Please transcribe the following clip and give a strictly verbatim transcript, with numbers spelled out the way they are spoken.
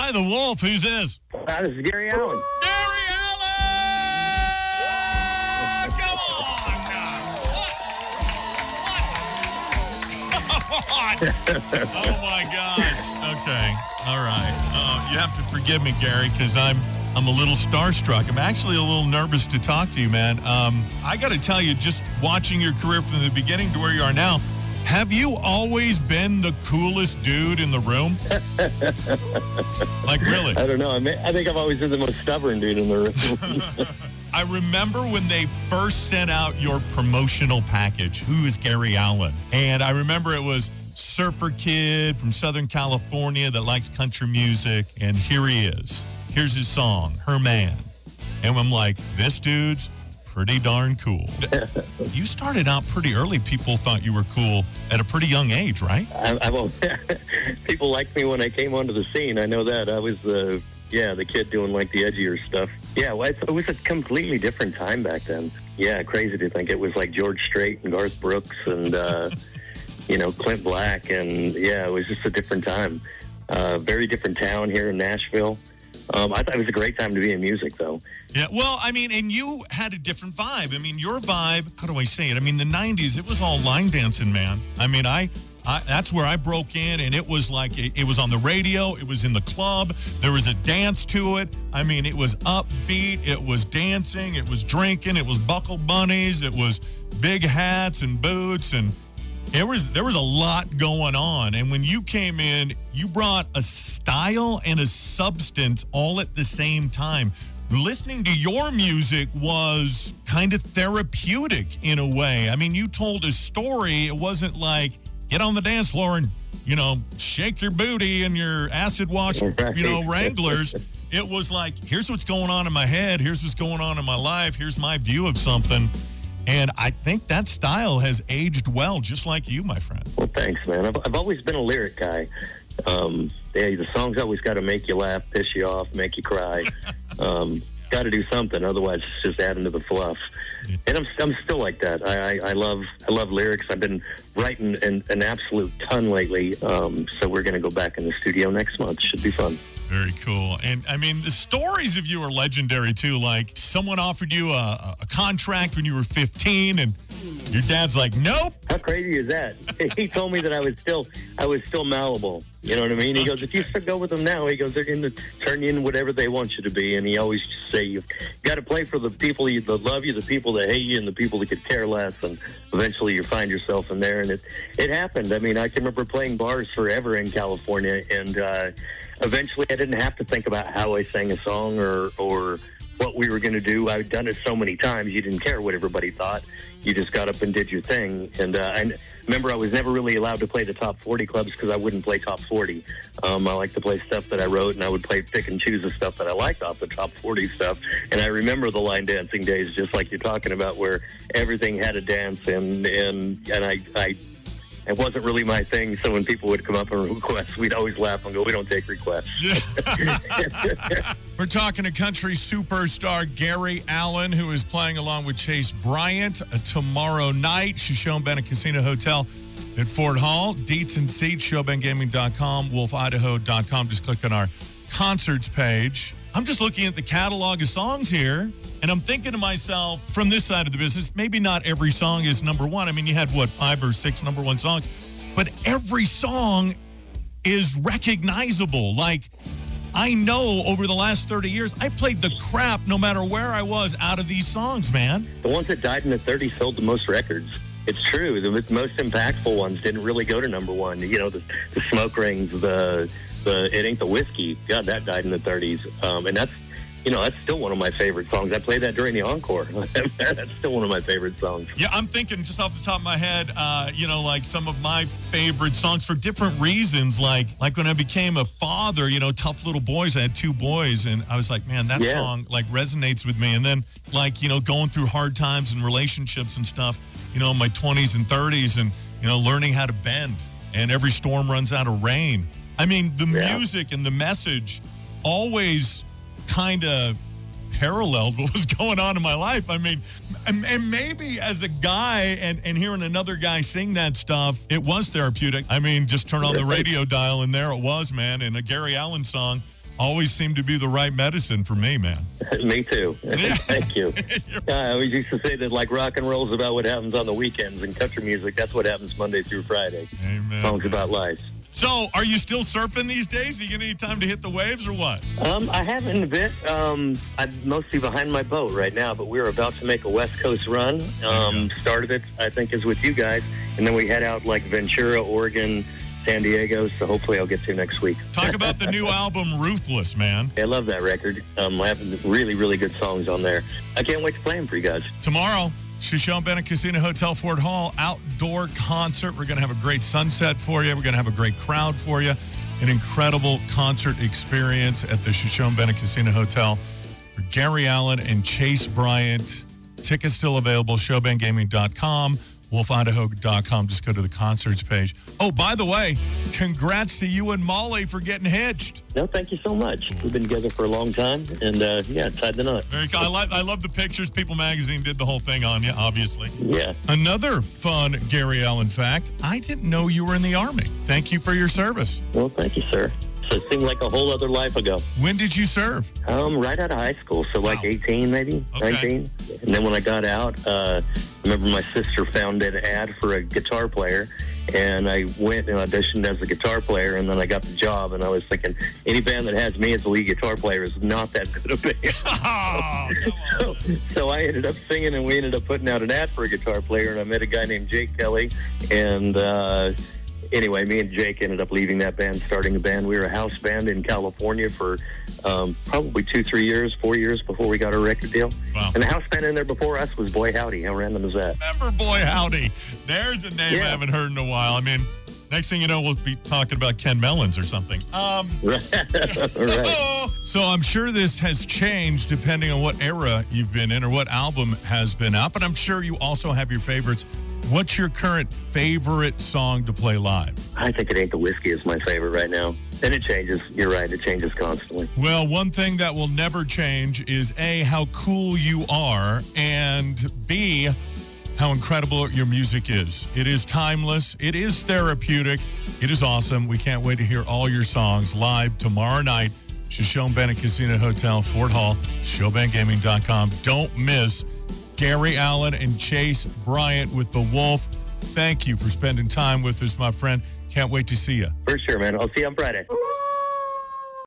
Cry the Wolf. Who's this? Uh, this is Gary Allen. Gary Allen! Come on now. What? What? Oh, my gosh. Okay. All right. Uh, you have to forgive me, Gary, because I'm I'm a little starstruck. I'm actually a little nervous to talk to you, man. Um, I got to tell you, just watching your career from the beginning to where you are now, have you always been the coolest dude in the room? Like, really? I don't know. I, mean, I think I've always been the most stubborn dude in the room. I remember when they first sent out your promotional package, Who is Gary Allen? And I remember it was surfer kid from Southern California that likes country music, and here he is. Here's his song, Her Man. And I'm like, this dude's pretty darn cool. You started out pretty early. People thought you were cool at a pretty young age, right? I, I won't. People liked me when I came onto the scene. I know that. I was the, yeah, the kid doing like the edgier stuff. Yeah, well, it was a completely different time back then. Yeah, crazy to think it was like George Strait and Garth Brooks and, uh, you know, Clint Black. And yeah, it was just a different time. Uh, very different town here in Nashville. Um, I thought it was a great time to be in music, though. Yeah, well, I mean, and you had a different vibe. I mean, your vibe, how do I say it? I mean, the nineties, it was all line dancing, man. I mean, I, I that's where I broke in, and it was like, it, it was on the radio, it was in the club, there was a dance to it. I mean, it was upbeat, it was dancing, it was drinking, it was buckle bunnies, it was big hats and boots, and There was there was a lot going on, and when you came in, you brought a style and a substance all at the same time. Listening to your music was kind of therapeutic in a way. I mean, you told a story. It wasn't like, get on the dance floor and, you know, shake your booty and your acid wash, you know, Wranglers. It was like, here's what's going on in my head. Here's what's going on in my life. Here's my view of something. And I think that style has aged well, just like you, my friend. Well, thanks, man. I've, I've always been a lyric guy. Um, yeah, the songs always got to make you laugh, piss you off, make you cry. um, got to do something, otherwise it's just adding to the fluff. And I'm I'm still like that. I, I, I love I love lyrics. I've been writing an, an absolute ton lately. Um, so we're going to go back in the studio next month. Should be fun. Very cool. And I mean, the stories of you are legendary too. Like someone offered you a, a contract when you were fifteen, and your dad's like, "Nope." How crazy is that? He told me that I was still I was still malleable. You know what I mean? He goes, if you go with them now, he goes, they're going to turn you in whatever they want you to be. And he always just say, you've got to play for the people that love you, the people that hate you, and the people that could care less. And eventually you find yourself in there. And it, it happened. I mean, I can remember playing bars forever in California. And uh, eventually I didn't have to think about how I sang a song or, or what we were going to do. I'd done it so many times, you didn't care what everybody thought. You just got up and did your thing. And uh, I remember I was never really allowed to play the top forty clubs because I wouldn't play top forty. Um, I like to play stuff that I wrote, and I would play pick and choose the stuff that I liked off the top forty stuff. And I remember the line dancing days, just like you're talking about, where everything had a dance, and and and I, I it wasn't really my thing. So when people would come up and request, we'd always laugh and go, "We don't take requests." We're talking to country superstar Gary Allen, who is playing along with Chase Bryant uh, tomorrow night. Shoshone-Bennett Casino Hotel at Fort Hall. Deets and seats, showben gaming dot com, wolf idaho dot com. Just click on our concerts page. I'm just looking at the catalog of songs here, and I'm thinking to myself, from this side of the business, maybe not every song is number one. I mean, you had, what, five or six number one songs? But every song is recognizable. Like, I know over the last thirty years, I played the crap no matter where I was out of these songs, man. The ones that died in the thirties sold the most records. It's true. The most impactful ones didn't really go to number one. You know, the, the Smoke Rings, the the It Ain't the Whiskey. God, that died in the thirties. Um, and that's, you know, that's still one of my favorite songs. I played that during the encore. That's still one of my favorite songs. Yeah, I'm thinking just off the top of my head, uh, you know, like some of my favorite songs for different reasons. Like, like when I became a father, you know, Tough Little Boys. I had two boys, and I was like, man, that yeah. song like resonates with me. And then, like, you know, going through hard times and relationships and stuff, you know, in my twenties and thirties, and you know, learning how to bend. And every storm runs out of rain. I mean, the yeah. music and the message always kind of paralleled what was going on in my life. I mean, and, and maybe as a guy and, and hearing another guy sing that stuff, it was therapeutic. I mean, just turn on the radio dial and there it was, man. And a Gary Allen song always seem to be the right medicine for me, man. Me too. Thank you. Uh, I always used to say that like rock and roll is about what happens on the weekends, and country music, that's what happens Monday through Friday. Amen. Songs about life. So, are you still surfing these days? Are you getting any time to hit the waves or what? Um, I haven't a bit. Um, I'm mostly behind my boat right now, but we're about to make a West Coast run. Um, started it, I think, is with you guys, and then we head out like Ventura, Oregon, San Diego, so hopefully I'll get to next week. Talk about the new album, Ruthless, man. I love that record. Um, I have really, really good songs on there. I can't wait to play them for you guys. Tomorrow, Shoshone Bennett Casino Hotel Fort Hall, outdoor concert. We're going to have a great sunset for you. We're going to have a great crowd for you. An incredible concert experience at the Shoshone Bennett Casino Hotel for Gary Allan and Chase Bryant. Tickets still available, showband gaming dot com. wolf idaho dot com. Just go to the concerts page. Oh, by the way, congrats to you and Molly for getting hitched. No, thank you so much. We've been together for a long time, and uh, yeah, tied the knot. Very cool. I, like, I love the pictures. People Magazine did the whole thing on you, obviously. Yeah. Another fun Gary Allan fact, I didn't know you were in the Army. Thank you for your service. Well, thank you, sir. So it seemed like a whole other life ago. When did you serve? Um, right out of high school, so like Wow. eighteen maybe, Okay. nineteen. And then when I got out, uh, I remember my sister found an ad for a guitar player, and I went and auditioned as a guitar player, and then I got the job, and I was thinking, any band that has me as the lead guitar player is not that good a band. Oh, so, so I ended up singing, and we ended up putting out an ad for a guitar player, and I met a guy named Jake Kelly, and uh, anyway, me and Jake ended up leaving that band, starting a band. We were a house band in California for um, probably two, three years, four years before we got our record deal. Wow. And the house band in there before us was Boy Howdy. How random is that? Remember Boy Howdy. There's a name I Yeah. haven't heard in a while. I mean, next thing you know, we'll be talking about Ken Mellons or something. Um, Right. So I'm sure this has changed depending on what era you've been in or what album has been out, but I'm sure you also have your favorites. What's your current favorite song to play live? I think It Ain't the Whiskey is my favorite right now. And it changes. You're right. It changes constantly. Well, one thing that will never change is A, how cool you are, and B, how incredible your music is. It is timeless. It is therapeutic. It is awesome. We can't wait to hear all your songs live tomorrow night. Shoshone Bennett Casino Hotel, Fort Hall, showband gaming dot com. Don't miss Gary Allan and Chase Bryant with The Wolf. Thank you for spending time with us, my friend. Can't wait to see you. For sure, man. I'll see you on Friday.